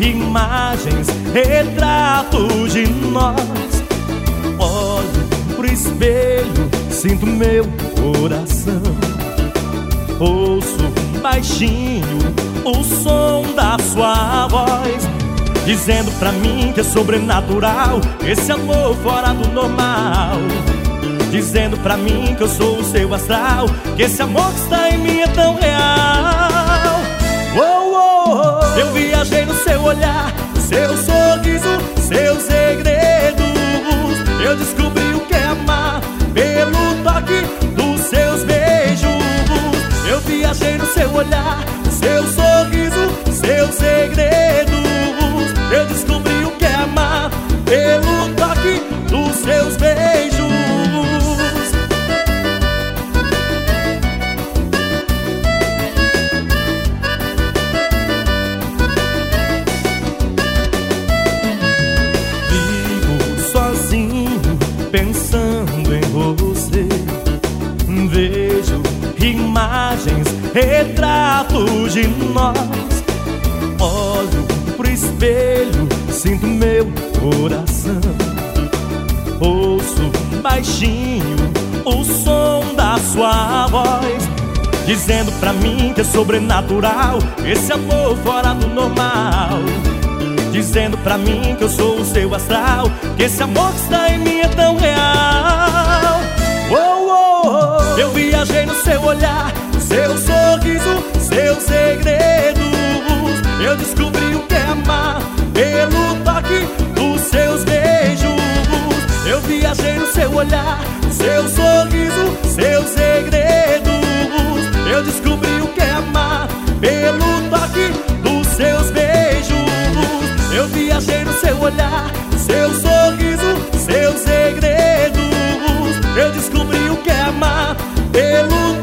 imagens, retratos de nós. Olho pro espelho, sinto meu coração. Ouço baixinho o som da sua voz, dizendo pra mim que é sobrenatural esse amor fora do normal. Dizendo pra mim que eu sou o seu astral, que esse amor que está em mim é tão real. Oh, oh, oh. Eu viajei no seu olhar, seu sorriso, seus segredos. Eu descobri o que é amar pelo toque dos seus beijos. Eu viajei no seu olhar, seu sorriso, seus segredos. Eu descobri o que é amar pelo toque dos seus beijos. Vivo sozinho pensando em você. Vejo imagens, retratos de nós. Olho pro espelho, sinto meu coração. Ouço baixinho o som da sua voz, dizendo pra mim que é sobrenatural esse amor fora do normal. Dizendo pra mim que eu sou o seu astral, que esse amor que está em mim é tão real. Oh, oh, oh. Eu viajei no seu olhar, seu sorriso, seus segredos. Eu descobri o que é amar pelo toque dos seus beijos. Eu viajei no seu olhar, seu sorriso, seus segredos. Eu descobri o que é amar pelo toque dos seus beijos. Eu viajei no seu olhar, seu sorriso, seus segredos. Eu descobri o que é amar pelo